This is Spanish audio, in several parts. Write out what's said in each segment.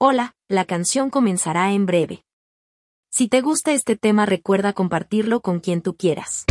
Hola, la canción comenzará en breve. Si te gusta este tema, recuerda compartirlo con quien tú quieras.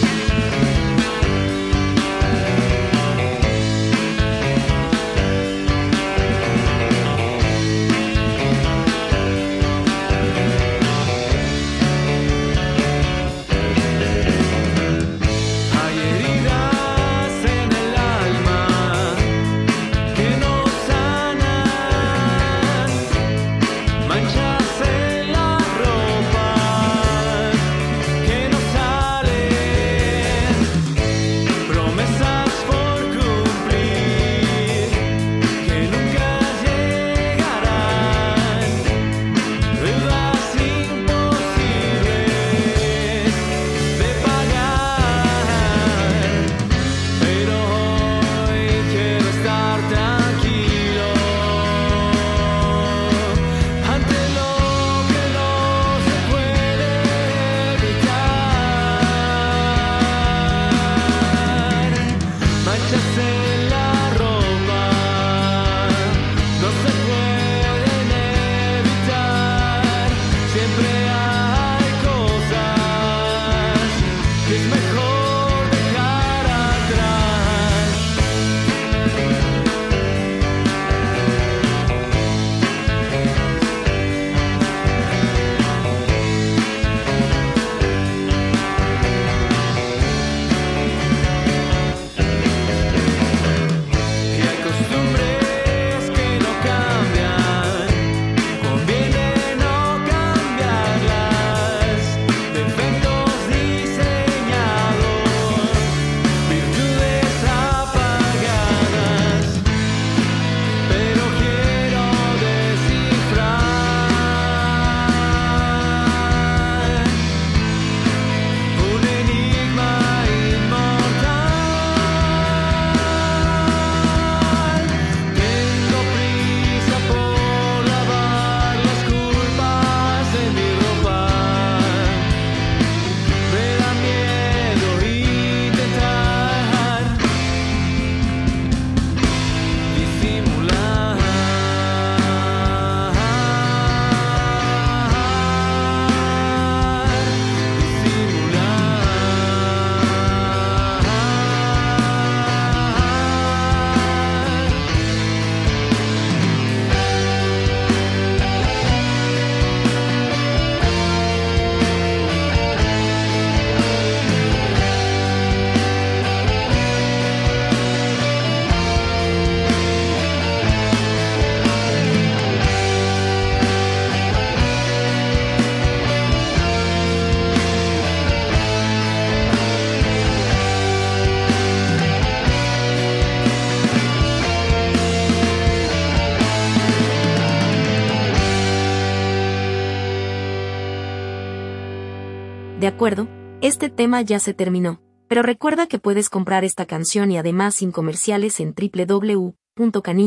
De acuerdo, este tema ya se terminó, pero recuerda que puedes comprar esta canción y además sin comerciales en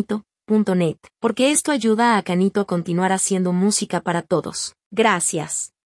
www.canito.net, porque esto ayuda a Canito a continuar haciendo música para todos. Gracias.